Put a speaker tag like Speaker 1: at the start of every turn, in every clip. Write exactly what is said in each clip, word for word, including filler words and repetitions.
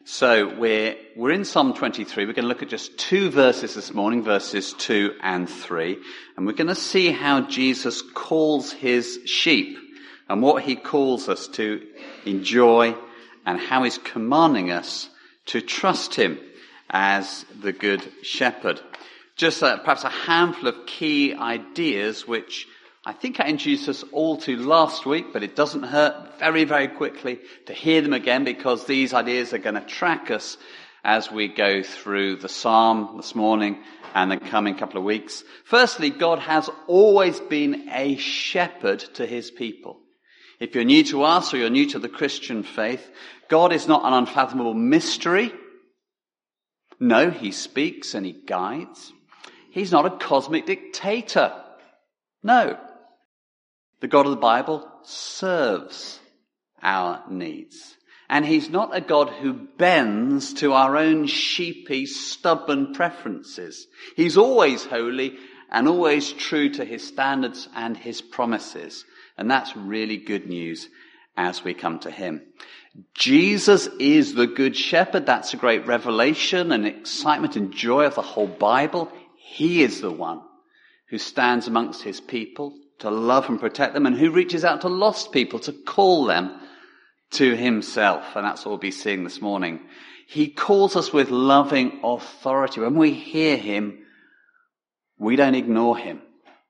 Speaker 1: So we're, we're in Psalm twenty-three. We're going to look at just two verses this morning, verses two and three. And we're going to see how Jesus calls his sheep and what he calls us to enjoy and how he's commanding us to trust him as the good shepherd. Just uh, perhaps a handful of key ideas which I think I introduced us all to last week, but it doesn't hurt very, very quickly to hear them again, because these ideas are going to track us as we go through the psalm this morning and the coming couple of weeks. Firstly, God has always been a shepherd to his people. If you're new to us or you're new to the Christian faith, God is not an unfathomable mystery. No, he speaks and he guides. He's not a cosmic dictator. No. The God of the Bible serves our needs. And he's not a God who bends to our own sheepy, stubborn preferences. He's always holy and always true to his standards and his promises. And that's really good news as we come to him. Jesus is the good shepherd. That's a great revelation and excitement and joy of the whole Bible. He is the one who stands amongst his people to love and protect them, and who reaches out to lost people to call them to himself. And that's what we'll be seeing this morning. He calls us with loving authority. When we hear him, we don't ignore him.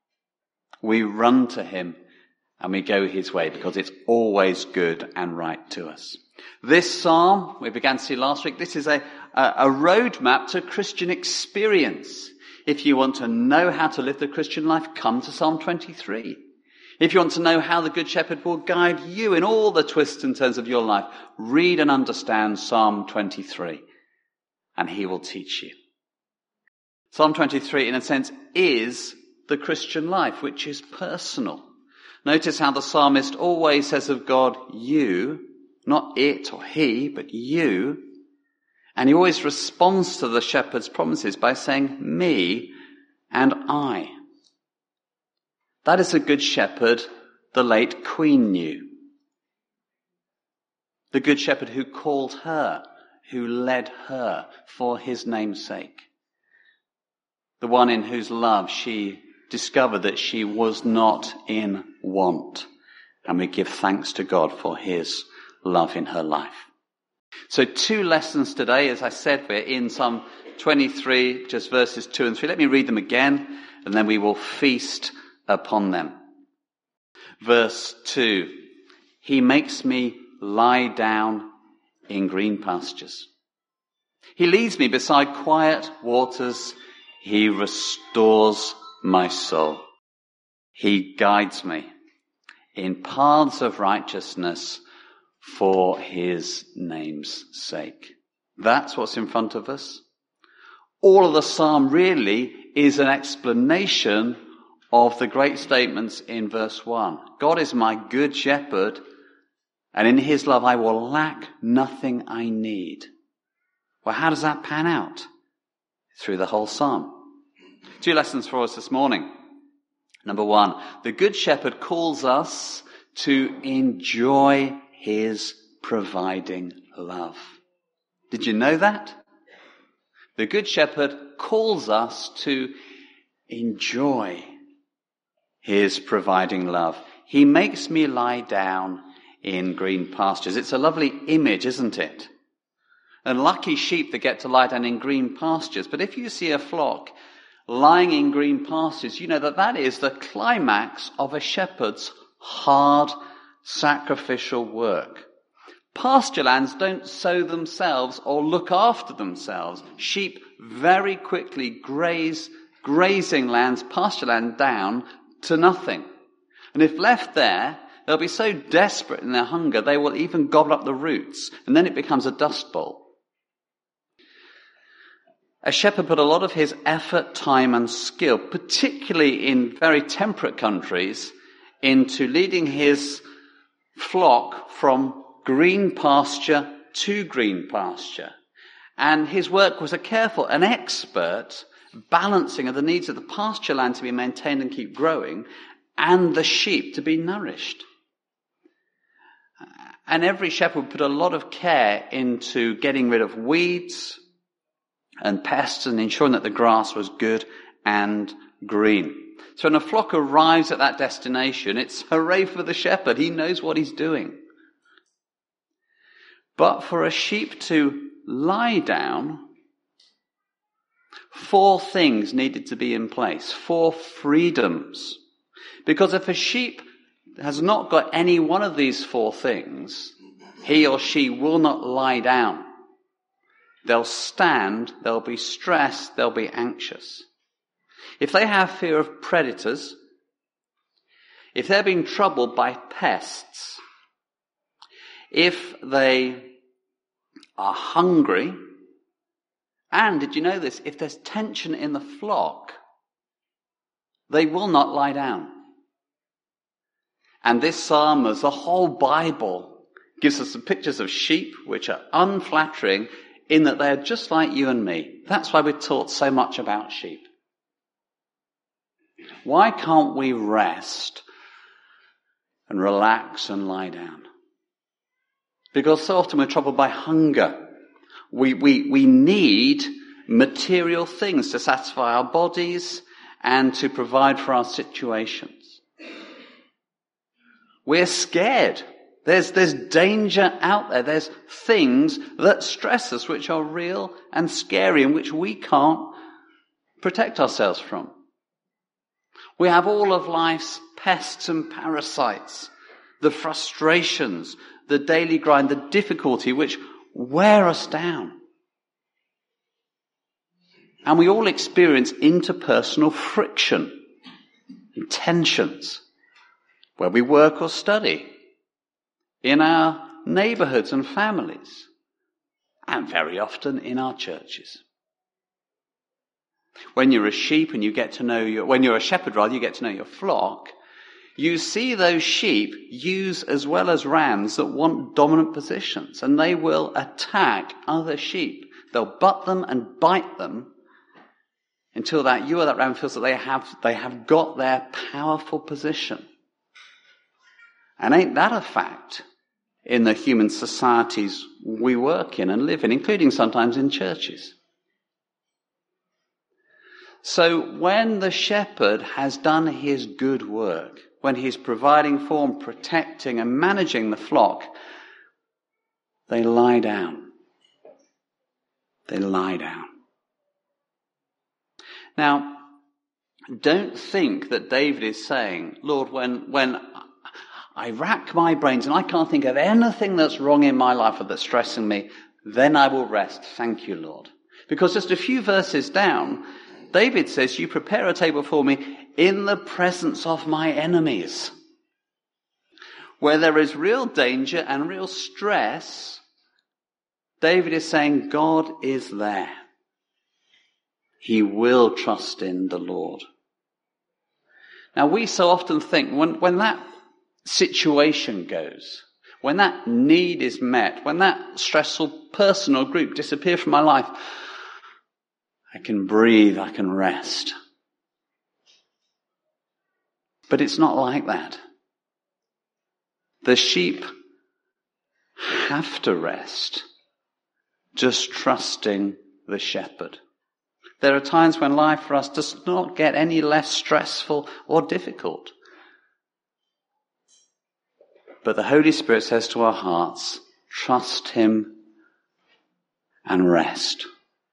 Speaker 1: We run to him and we go his way, because it's always good and right to us. This psalm, we began to see last week, this is a, a, a roadmap to Christian experience. If you want to know how to live the Christian life, come to Psalm twenty-three. If you want to know how the Good Shepherd will guide you in all the twists and turns of your life, read and understand Psalm twenty-three, and he will teach you. Psalm twenty-three, in a sense, is the Christian life, which is personal. Notice how the psalmist always says of God, you, not it or he, but you. And he always responds to the shepherd's promises by saying, me and I. That is a good shepherd the late Queen knew. The good shepherd who called her, who led her for his name's sake. The one in whose love she discovered that she was not in want. And we give thanks to God for his love in her life. So two lessons today. As I said, we're in Psalm twenty-three, just verses two and three. Let me read them again, and then we will feast upon them. Verse two, he makes me lie down in green pastures. He leads me beside quiet waters. He restores my soul. He guides me in paths of righteousness for his name's sake. That's what's in front of us. All of the psalm really is an explanation of the great statements in verse one. God is my good shepherd, and in his love I will lack nothing I need. Well, how does that pan out? Through the whole psalm. Two lessons for us this morning. Number one, the good shepherd calls us to enjoy his providing love. Did you know that? The good shepherd calls us to enjoy his providing love. He makes me lie down in green pastures. It's a lovely image, isn't it? And lucky sheep that get to lie down in green pastures. But if you see a flock lying in green pastures, you know that that is the climax of a shepherd's hard sacrificial work. Pasture lands don't sow themselves or look after themselves. Sheep very quickly graze grazing lands, pasture land down to nothing. And if left there, they'll be so desperate in their hunger, they will even gobble up the roots, and then it becomes a dust bowl. A shepherd put a lot of his effort, time and skill, particularly in very temperate countries, into leading his flock from green pasture to green pasture. And his work was a careful, an expert balancing of the needs of the pasture land to be maintained and keep growing, and the sheep to be nourished. And every shepherd put a lot of care into getting rid of weeds and pests and ensuring that the grass was good and green. So when a flock arrives at that destination, it's hooray for the shepherd. He knows what he's doing. But for a sheep to lie down, four things needed to be in place, four freedoms. Because if a sheep has not got any one of these four things, he or she will not lie down. They'll stand, they'll be stressed, they'll be anxious. If they have fear of predators, if they're being troubled by pests, if they are hungry, and did you know this? If there's tension in the flock, they will not lie down. And this psalm, as the whole Bible, gives us some pictures of sheep which are unflattering in that they're just like you and me. That's why we're taught so much about sheep. Why can't we rest and relax and lie down? Because so often we're troubled by hunger. We, we, we need material things to satisfy our bodies and to provide for our situations. We're scared. There's, there's danger out there. There's things that stress us, which are real and scary and which we can't protect ourselves from. We have all of life's pests and parasites, the frustrations, the daily grind, the difficulty which wear us down. And we all experience interpersonal friction and tensions where we work or study, in our neighborhoods and families, and very often in our churches. When you're a sheep and you get to know your, when you're a shepherd rather, you get to know your flock, you see those sheep ewes as well as rams that want dominant positions, and they will attack other sheep. They'll butt them and bite them until that ewe or that ram feels that they have, they have got their powerful position. And ain't that a fact in the human societies we work in and live in, including sometimes in churches? So when the shepherd has done his good work, when he's providing for and protecting and managing the flock, they lie down. They lie down. Now, don't think that David is saying, Lord, when, when I rack my brains and I can't think of anything that's wrong in my life or that's stressing me, then I will rest. Thank you, Lord. Because just a few verses down, David says, you prepare a table for me in the presence of my enemies. Where there is real danger and real stress, David is saying God is there. He will trust in the Lord. Now we so often think when, when that situation goes, when that need is met, when that stressful person or group disappear from my life, I can breathe, I can rest. But it's not like that. The sheep have to rest, just trusting the shepherd. There are times when life for us does not get any less stressful or difficult. But the Holy Spirit says to our hearts, trust him and rest.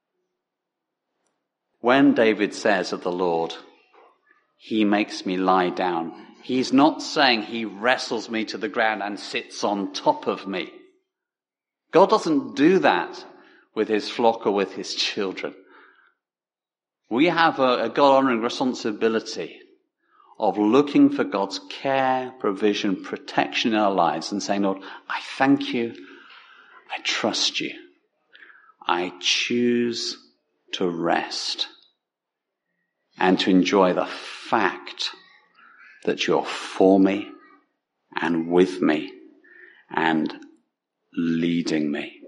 Speaker 1: When David says of the Lord, he makes me lie down, he's not saying he wrestles me to the ground and sits on top of me. God doesn't do that with his flock or with his children. We have a, a God-honoring responsibility of looking for God's care, provision, protection in our lives and saying, Lord, I thank you, I trust you, I choose to rest and to enjoy the fact that you're for me and with me and leading me.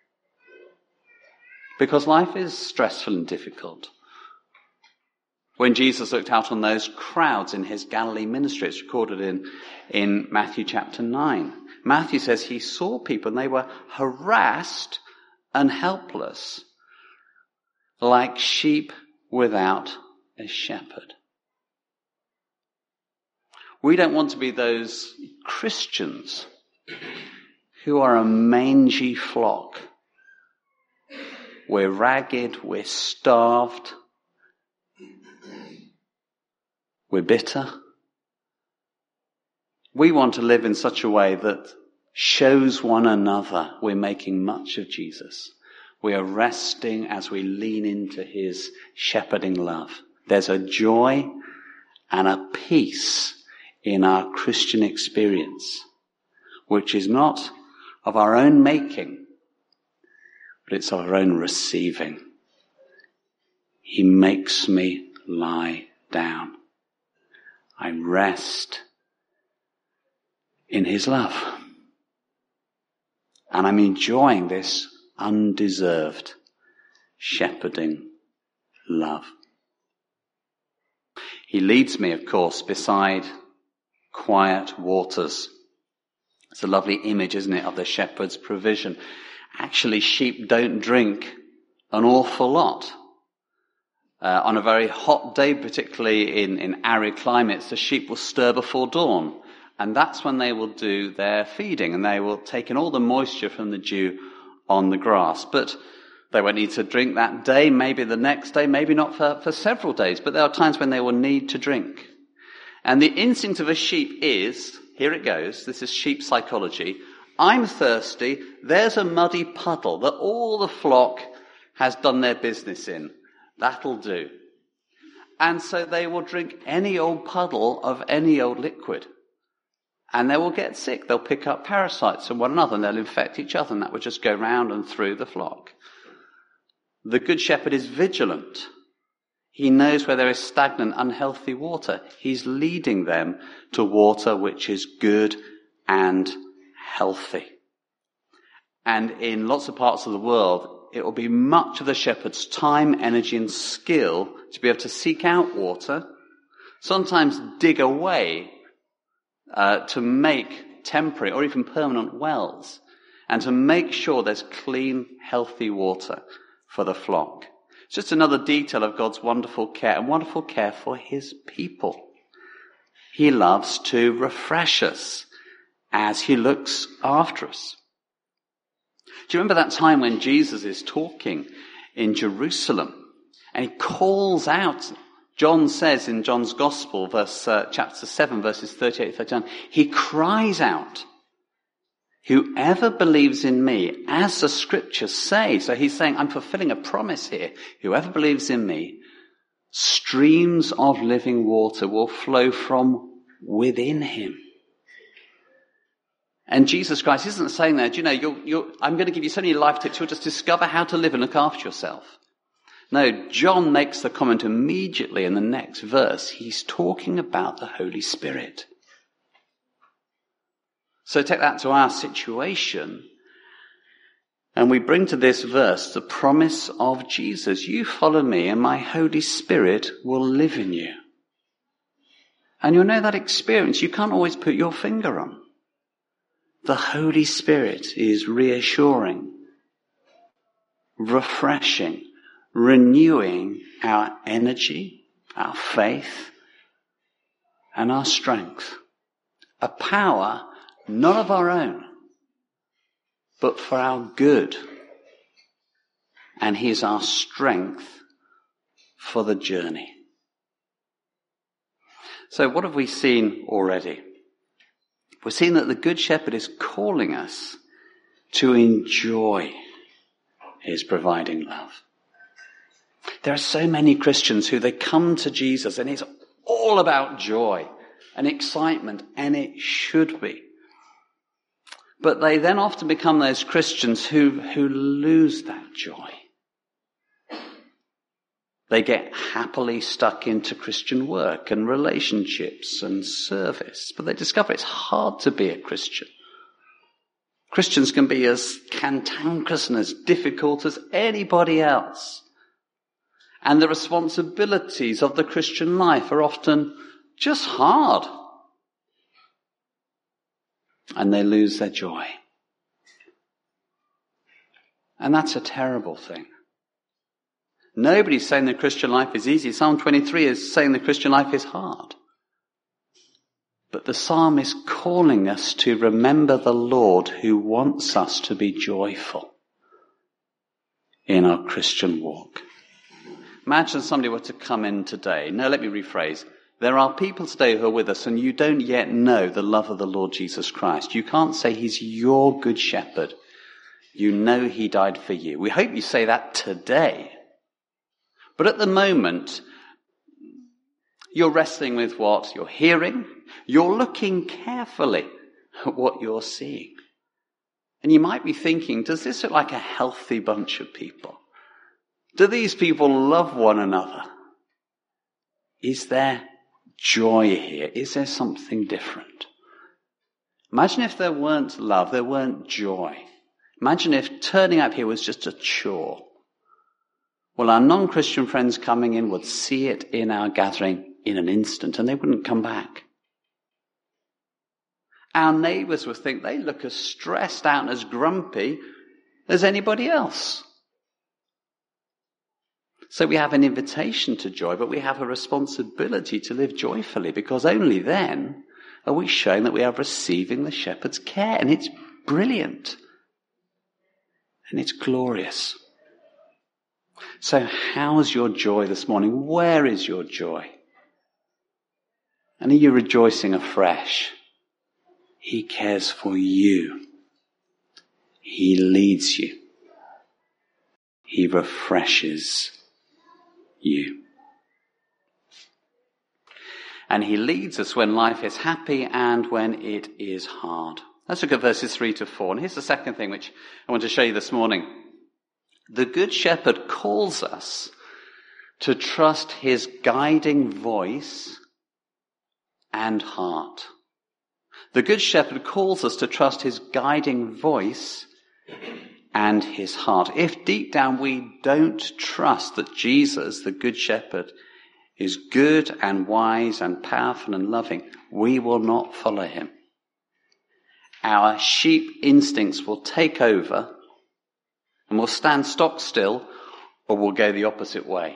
Speaker 1: Because life is stressful and difficult. When Jesus looked out on those crowds in his Galilee ministry, it's recorded in, in Matthew chapter nine. Matthew says he saw people and they were harassed and helpless, like sheep without a shepherd. We don't want to be those Christians who are a mangy flock. We're ragged, we're starved, we're bitter. We want to live in such a way that shows one another we're making much of Jesus. We are resting as we lean into his shepherding love. There's a joy and a peace in our Christian experience, which is not of our own making, but it's of our own receiving. He makes me lie down. I rest in his love. And I'm enjoying this undeserved shepherding love. He leads me, of course, beside quiet waters. It's a lovely image, isn't it, of the shepherd's provision. Actually, sheep don't drink an awful lot. Uh, on a very hot day, particularly in, in arid climates, the sheep will stir before dawn. And that's when they will do their feeding, and they will take in all the moisture from the dew on the grass. But they won't need to drink that day, maybe the next day, maybe not for, for several days. But there are times when they will need to drink. And the instinct of a sheep is, here it goes, this is sheep psychology, I'm thirsty, there's a muddy puddle that all the flock has done their business in. That'll do. And so they will drink any old puddle of any old liquid. And they will get sick. They'll pick up parasites from one another and they'll infect each other, and that will just go round and through the flock. The good shepherd is vigilant. He knows where there is stagnant, unhealthy water. He's leading them to water which is good and healthy. And in lots of parts of the world, it will be much of the shepherd's time, energy and skill to be able to seek out water, sometimes dig away uh, to make temporary or even permanent wells, and to make sure there's clean, healthy water for the flock. It's just another detail of God's wonderful care, and wonderful care for his people. He loves to refresh us as he looks after us. Do you remember that time when Jesus is talking in Jerusalem and he calls out, John says in John's Gospel, verse uh, chapter seven, verses thirty-eight to thirty-nine, he cries out, whoever believes in me, as the scriptures say. So he's saying, I'm fulfilling a promise here. Whoever believes in me, streams of living water will flow from within him. And Jesus Christ isn't saying that, you know, you're, you're, I'm going to give you so many life tips, you'll just discover how to live and look after yourself. No, John makes the comment immediately in the next verse. He's talking about the Holy Spirit. So take that to our situation, and we bring to this verse the promise of Jesus. You follow me and my Holy Spirit will live in you. And you'll know that experience you can't always put your finger on. The Holy Spirit is reassuring, refreshing, renewing our energy, our faith, and our strength. A power not of our own, but for our good. And he is our strength for the journey. So what have we seen already? We've seen that the Good Shepherd is calling us to enjoy his providing love. There are so many Christians who they come to Jesus and it's all about joy and excitement, and it should be. But they then often become those Christians who, who lose that joy. They get happily stuck into Christian work and relationships and service, but they discover it's hard to be a Christian. Christians can be as cantankerous and as difficult as anybody else. And the responsibilities of the Christian life are often just hard. and they lose their joy. And that's a terrible thing. Nobody's saying the Christian life is easy. Psalm twenty-three is saying the Christian life is hard. But the psalm is calling us to remember the Lord who wants us to be joyful in our Christian walk. Imagine somebody were to come in today. No, let me rephrase. There are people today who are with us and you don't yet know the love of the Lord Jesus Christ. You can't say he's your good shepherd. You know he died for you. We hope you say that today. But at the moment, you're wrestling with what you're hearing. You're looking carefully at what you're seeing. And you might be thinking, does this look like a healthy bunch of people? Do these people love one another? Is there joy here? Is there something different? Imagine if there weren't love, there weren't joy. Imagine if turning up here was just a chore. Well, our non-Christian friends coming in would see it in our gathering in an instant and they wouldn't come back. Our neighbours would think they look as stressed out and as grumpy as anybody else. So we have an invitation to joy, but we have a responsibility to live joyfully, because only then are we showing that we are receiving the shepherd's care. And it's brilliant. And it's glorious. So how's your joy this morning? Where is your joy? And are you rejoicing afresh? He cares for you. He leads you. He refreshes you. And he leads us when life is happy and when it is hard. Let's look at verses three to four. And here's the second thing which I want to show you this morning. The Good Shepherd calls us to trust his guiding voice and heart. The Good Shepherd calls us to trust his guiding voice and his heart. If deep down we don't trust that Jesus, the Good Shepherd, is good and wise and powerful and loving, we will not follow him. Our sheep instincts will take over and we'll stand stock still, or we'll go the opposite way.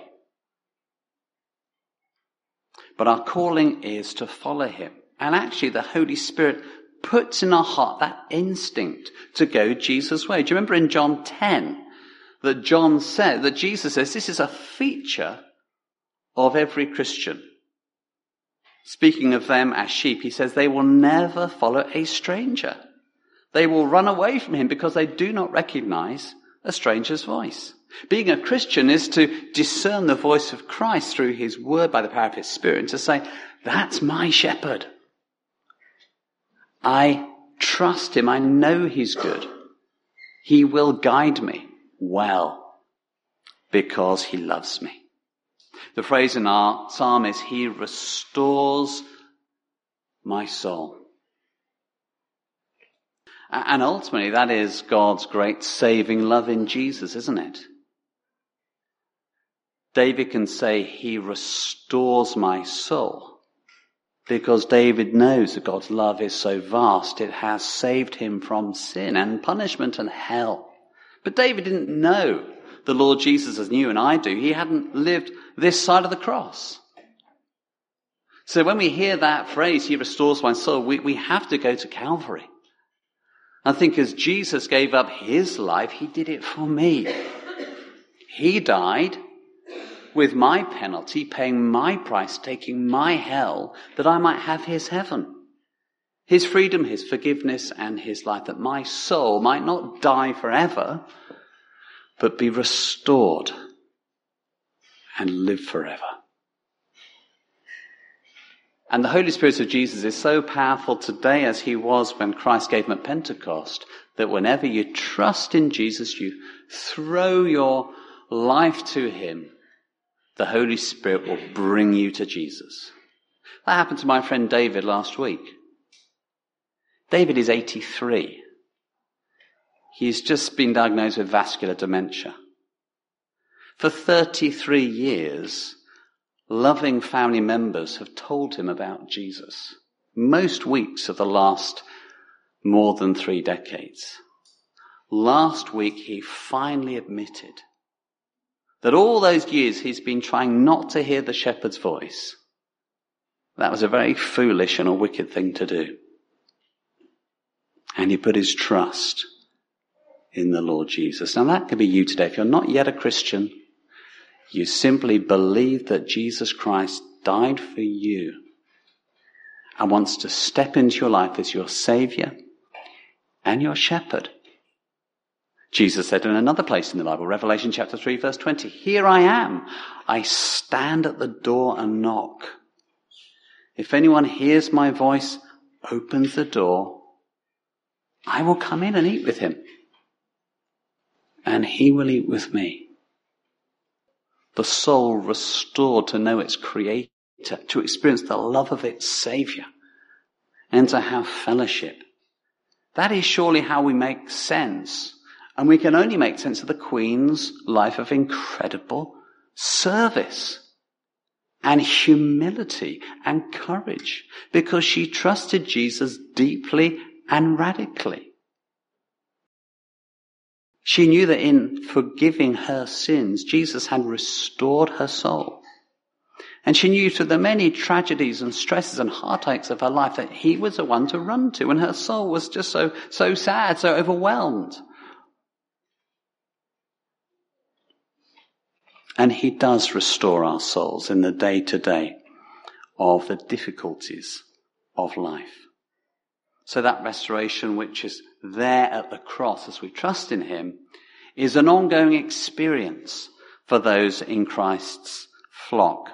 Speaker 1: But our calling is to follow him. And actually the Holy Spirit puts in our heart that instinct to go Jesus' way. Do you remember in John ten that John said, that Jesus says this is a feature of every Christian. Speaking of them as sheep, he says they will never follow a stranger. They will run away from him because they do not recognize a stranger's voice. Being a Christian is to discern the voice of Christ through his word by the power of his Spirit and to say, that's my shepherd. I trust him. I know he's good. He will guide me well because he loves me. The phrase in our psalm is, he restores my soul. And ultimately, that is God's great saving love in Jesus, isn't it? David can say, he restores my soul, because David knows that God's love is so vast, it has saved him from sin and punishment and hell. But David didn't know the Lord Jesus as you and I do. He hadn't lived this side of the cross. So when we hear that phrase, he restores my soul, we, we have to go to Calvary. I think as Jesus gave up his life, he did it for me. He died with my penalty, paying my price, taking my hell, that I might have his heaven, his freedom, his forgiveness, and his life, that my soul might not die forever, but be restored and live forever. And the Holy Spirit of Jesus is so powerful today as he was when Christ gave him at Pentecost, that whenever you trust in Jesus, you throw your life to him, the Holy Spirit will bring you to Jesus. That happened to my friend David last week. David is eighty-three. He's just been diagnosed with vascular dementia. For thirty-three years, loving family members have told him about Jesus. Most weeks of the last more than three decades. Last week he finally admitted that all those years he's been trying not to hear the shepherd's voice. That was a very foolish and a wicked thing to do. And he put his trust in the Lord Jesus. Now that could be you today. If you're not yet a Christian, you simply believe that Jesus Christ died for you and wants to step into your life as your Saviour and your shepherd. Jesus said in another place in the Bible, Revelation chapter three, verse twenty, "Here I am. I stand at the door and knock. If anyone hears my voice, opens the door, I will come in and eat with him, and he will eat with me." The soul restored to know its Creator, to experience the love of its Saviour, and to have fellowship. That is surely how we make sense. And we can only make sense of the Queen's life of incredible service and humility and courage, because she trusted Jesus deeply and radically. She knew that in forgiving her sins, Jesus had restored her soul. And she knew through the many tragedies and stresses and heartaches of her life that he was the one to run to, and her soul was just so, so sad, so overwhelmed. And he does restore our souls in the day-to-day of the difficulties of life. So that restoration which is there at the cross as we trust in him is an ongoing experience for those in Christ's flock.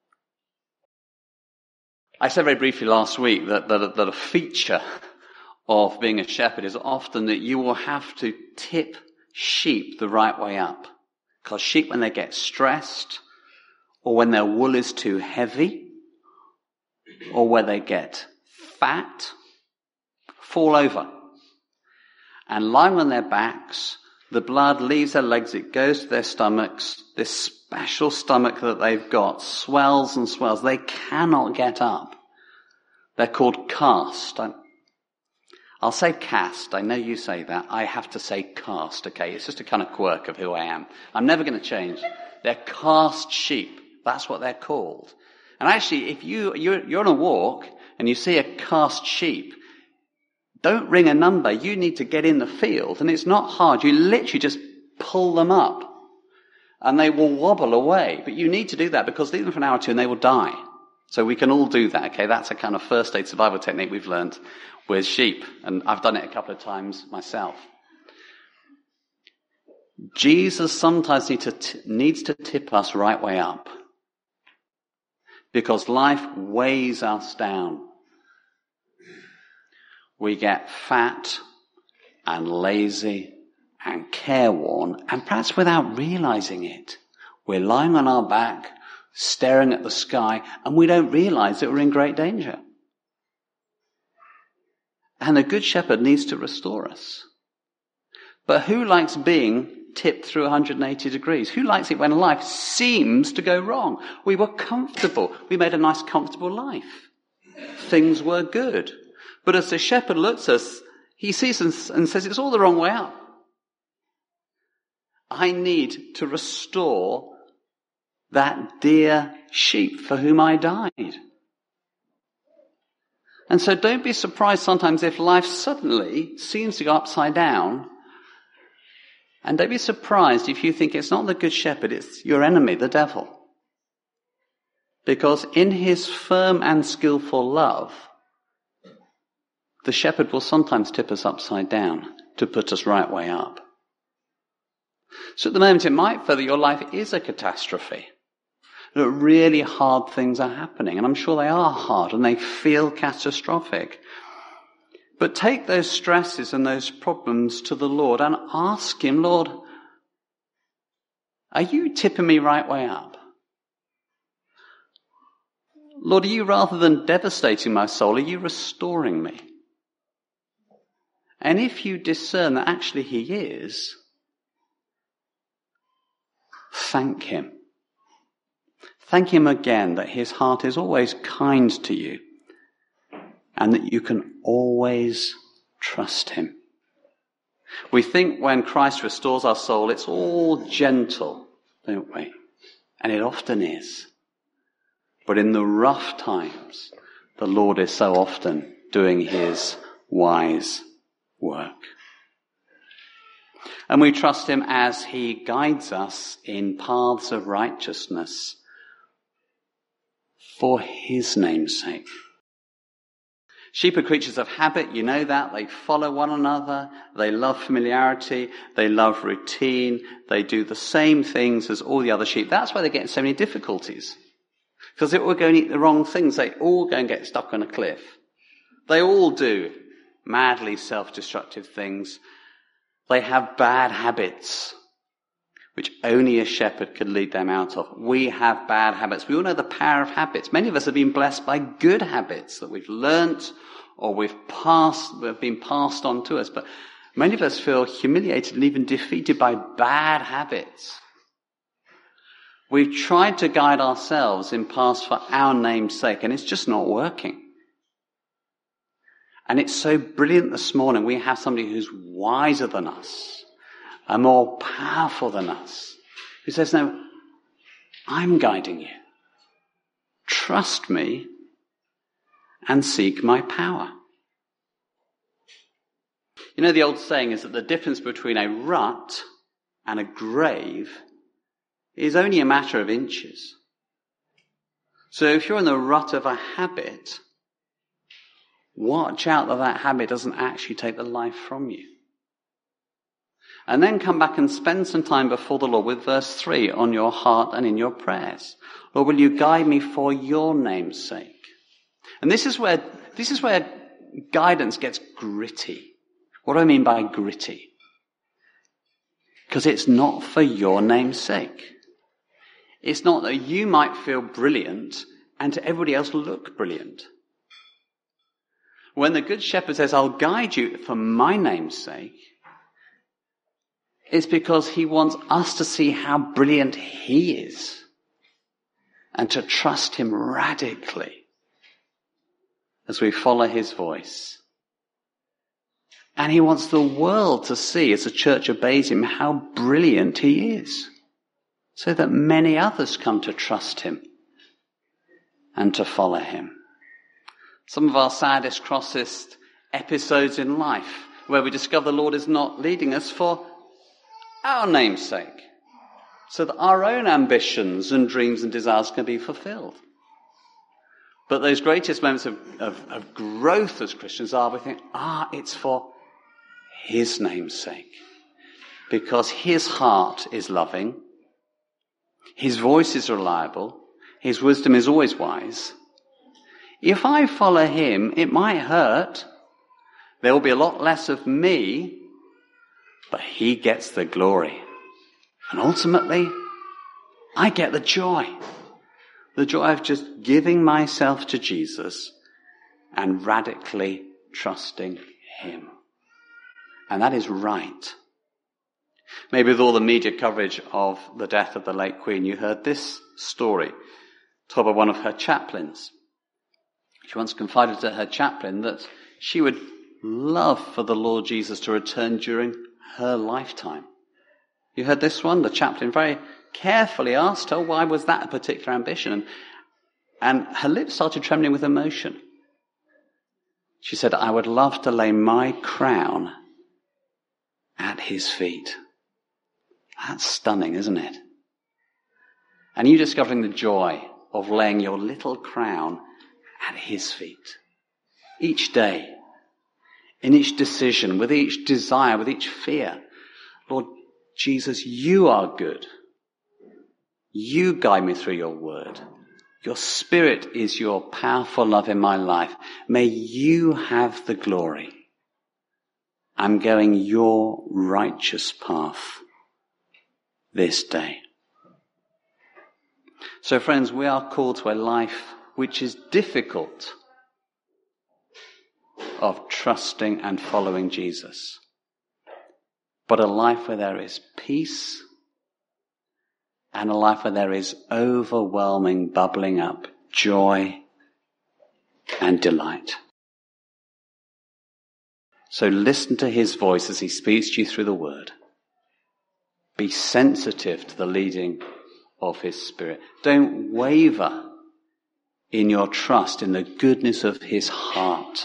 Speaker 1: I said very briefly last week that, that, that a feature of being a shepherd is often that you will have to tip sheep the right way up. Because sheep, when they get stressed, or when their wool is too heavy, or when they get fat, fall over. And lying on their backs, the blood leaves their legs, it goes to their stomachs. This special stomach that they've got swells and swells. They cannot get up. They're called cast. I'm, I'll say cast. I know you say that. I have to say cast, okay? It's just a kind of quirk of who I am. I'm never going to change. They're cast sheep. That's what they're called. And actually, if you, you're, you're on a walk and you see a cast sheep, don't ring a number. You need to get in the field. And it's not hard. You literally just pull them up. And they will wobble away. But you need to do that because leave them for an hour or two and they will die. So we can all do that, okay? That's a kind of first aid survival technique we've learned with sheep, and I've done it a couple of times myself. Jesus sometimes need to t- needs to tip us right way up, because life weighs us down. We get fat and lazy and careworn, and perhaps without realizing it. We're lying on our back, staring at the sky, and we don't realize that we're in great danger. And the Good Shepherd needs to restore us. But who likes being tipped through one hundred eighty degrees? Who likes it when life seems to go wrong? We were comfortable. We made a nice, comfortable life. Things were good. But as the shepherd looks at us, he sees us and says, it's all the wrong way up. I need to restore that dear sheep for whom I died. And so don't be surprised sometimes if life suddenly seems to go upside down. And don't be surprised if you think it's not the Good Shepherd, it's your enemy, the devil. Because in his firm and skillful love, the shepherd will sometimes tip us upside down to put us right way up. So at the moment it might feel that your life is a catastrophe. That really hard things are happening, and I'm sure they are hard and they feel catastrophic. But take those stresses and those problems to the Lord and ask him, Lord, are you tipping me right way up? Lord, are you, rather than devastating my soul, are you restoring me? And if you discern that actually he is, thank him. Thank him again that his heart is always kind to you and that you can always trust him. We think when Christ restores our soul, it's all gentle, don't we? And it often is. But in the rough times, the Lord is so often doing his wise work. And we trust him as he guides us in paths of righteousness for his name's sake. Sheep are creatures of habit, you know that. They follow one another. They love familiarity. They love routine. They do the same things as all the other sheep. That's why they get in so many difficulties. Because they all go and eat the wrong things. They all go and get stuck on a cliff. They all do madly self-destructive things. They have bad habits, which only a shepherd could lead them out of. We have bad habits. We all know the power of habits. Many of us have been blessed by good habits that we've learnt or we've passed, have been passed on to us. But many of us feel humiliated and even defeated by bad habits. We've tried to guide ourselves in paths for our name's sake, and it's just not working. And it's so brilliant this morning. We have somebody who's wiser than us, and more powerful than us, who says, no, I'm guiding you. Trust me and seek my power. You know, the old saying is that the difference between a rut and a grave is only a matter of inches. So if you're in the rut of a habit, watch out that that habit doesn't actually take the life from you. And then come back and spend some time before the Lord with verse three on your heart and in your prayers. Lord, will you guide me for your name's sake? And this is where, this is where guidance gets gritty. What do I mean by gritty? Because it's not for your name's sake. It's not that you might feel brilliant and to everybody else look brilliant. When the Good Shepherd says, I'll guide you for my name's sake, it's because he wants us to see how brilliant he is and to trust him radically as we follow his voice. And he wants the world to see, as the church obeys him, how brilliant he is, so that many others come to trust him and to follow him. Some of our saddest, crossest episodes in life, where we discover the Lord is not leading us for our name's sake, so that our own ambitions and dreams and desires can be fulfilled. But those greatest moments of, of, of growth as Christians are, we think, ah, it's for his name's sake. Because his heart is loving, his voice is reliable, his wisdom is always wise. If I follow him, it might hurt. There will be a lot less of me, but he gets the glory. And ultimately, I get the joy. The joy of just giving myself to Jesus and radically trusting him. And that is right. Maybe with all the media coverage of the death of the late Queen, you heard this story told by one of her chaplains. She once confided to her chaplain that she would love for the Lord Jesus to return during her lifetime. You heard this one? The chaplain very carefully asked her, why was that a particular ambition? And, and her lips started trembling with emotion. She said, I would love to lay my crown at his feet. That's stunning, isn't it? And you discovering the joy of laying your little crown at his feet. Each day, in each decision, with each desire, with each fear. Lord Jesus, you are good. You guide me through your word. Your Spirit is your powerful love in my life. May you have the glory. I'm going your righteous path this day. So friends, we are called to a life which is difficult, of trusting and following Jesus, but a life where there is peace and a life where there is overwhelming, bubbling up joy and delight. So listen to his voice as he speaks to you through the word. Be sensitive to the leading of his Spirit. Don't waver in your trust in the goodness of his heart.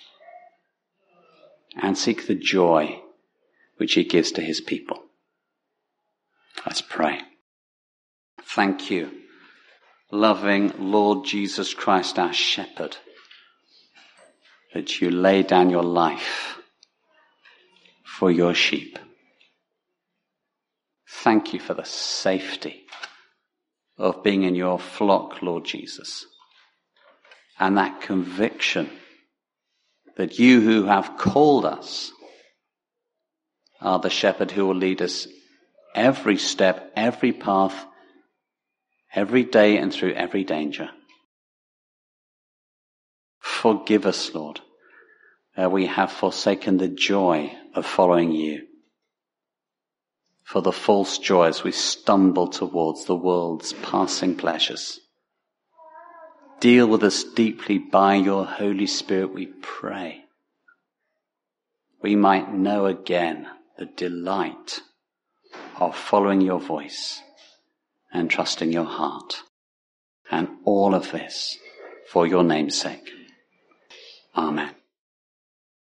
Speaker 1: And seek the joy which he gives to his people. Let's pray. Thank you, loving Lord Jesus Christ, our shepherd, that you lay down your life for your sheep. Thank you for the safety of being in your flock, Lord Jesus, and that conviction that you who have called us are the shepherd who will lead us every step, every path, every day and through every danger. Forgive us, Lord, where we have forsaken the joy of following you, for the false joy as we stumble towards the world's passing pleasures. Deal with us deeply by your Holy Spirit, we pray. We might know again the delight of following your voice and trusting your heart. And all of this for your name's sake. Amen.